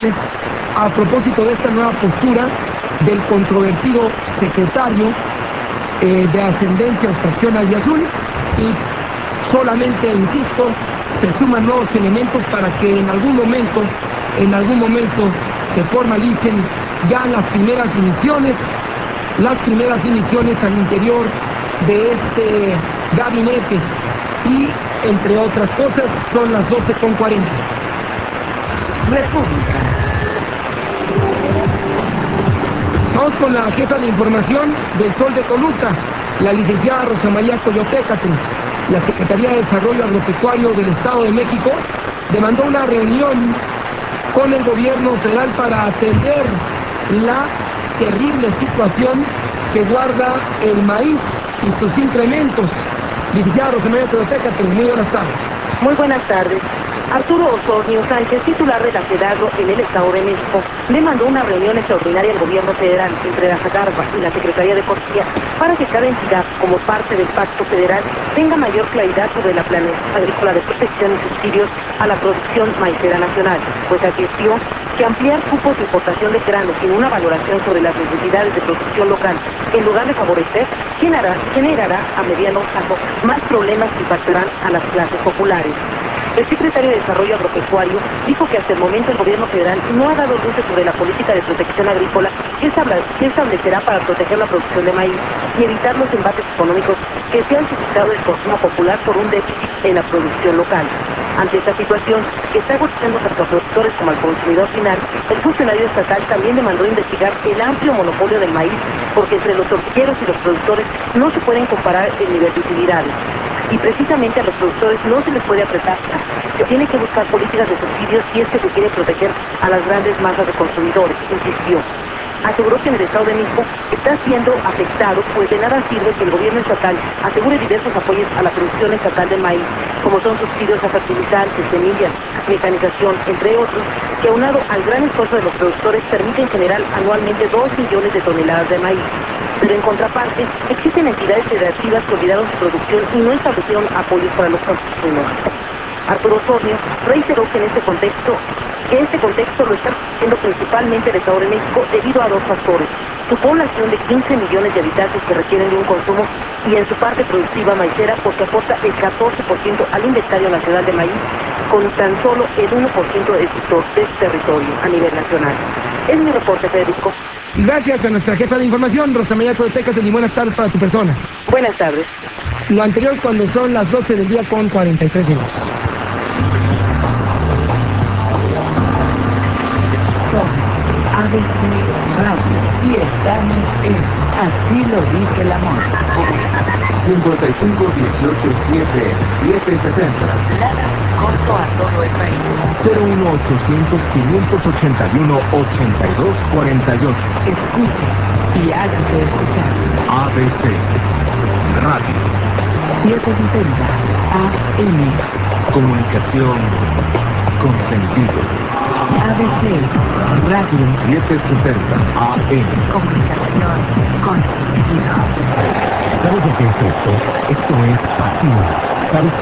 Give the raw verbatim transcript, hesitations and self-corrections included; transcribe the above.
A propósito de esta nueva postura del controvertido secretario eh, de ascendencia o extracción albiazul, y solamente, insisto, se suman nuevos elementos para que en algún momento, en algún momento se formalicen ya las primeras dimisiones, las primeras dimisiones al interior de este gabinete, y entre otras cosas son las doce con cuarenta. República. Vamos con la jefa de información del Sol de Toluca, la licenciada Rosa María Coyotecatl. La Secretaría de Desarrollo Agropecuario del Estado de México demandó una reunión con el gobierno federal para atender la terrible situación que guarda el maíz y sus incrementos. Licenciada Rosa María Coyotecatl, muy buenas tardes. Muy buenas tardes. Arturo Osornio Sánchez, titular de la SEDAGRO en el Estado de México, le mandó una reunión extraordinaria al gobierno federal entre la SEDAGRO y la Secretaría de Ecología para que cada entidad, como parte del pacto federal, tenga mayor claridad sobre la planeación agrícola de protección y subsidios a la producción maicera nacional, pues advirtió que ampliar cupos de importación de granos sin una valoración sobre las necesidades de producción local, en lugar de favorecer, generará, generará a mediano plazo más problemas que impactarán a las clases populares. El secretario de Desarrollo Agropecuario dijo que hasta el momento el gobierno federal no ha dado luces sobre la política de protección agrícola que establecerá para proteger la producción de maíz y evitar los embates económicos que se han suscitado el consumo popular por un déficit en la producción local. Ante esta situación, que está golpeando tanto a productores como al consumidor final, el funcionario estatal también demandó investigar el amplio monopolio del maíz, porque entre los tortilleros y los productores no se pueden comparar el nivel de utilidades. Y precisamente a los productores no se les puede apretar. Se tiene que buscar políticas de subsidios si es que se quiere proteger a las grandes masas de consumidores, insistió. Aseguró que en el Estado de México está siendo afectado, pues de nada sirve que el gobierno estatal asegure diversos apoyos a la producción estatal de maíz, como son subsidios a fertilizantes, semillas, mecanización, entre otros, que aunado al gran esfuerzo de los productores permiten generar anualmente dos millones de toneladas de maíz. Pero en contraparte, existen entidades federativas que olvidaron su producción y no establecieron apoyos para los campesinos. Arturo Osornio reiteró que en este contexto, que este contexto lo está haciendo principalmente el Estado de México debido a dos factores: su población de quince millones de habitantes que requieren de un consumo, y en su parte productiva maicera, porque aporta el catorce por ciento al inventario nacional de maíz, con tan solo el uno por ciento de su, de su territorio a nivel nacional. Es mi reporte, Federico. Gracias a nuestra jefa de información, Rosa María Coyotecatl, y buenas tardes para tu persona. Buenas tardes. Lo anterior cuando son las doce del día con cuarenta y tres minutos. A B C Radio y estamos en Así lo dice el amor. cincuenta y cinco dieciocho siete siete sesenta. Lada corto a todo el país. cero uno ochocientos quinientos ochenta y uno ochenta y dos cuarenta y ocho. Escuche y hágase escuchar. A B C Radio. setecientos sesenta A M. Comunicación con sentido. A B C Radio. setecientos sesenta A M. Comunicación con sentido. ¿Sabes lo que es esto? Esto es pasión. ¿Sabes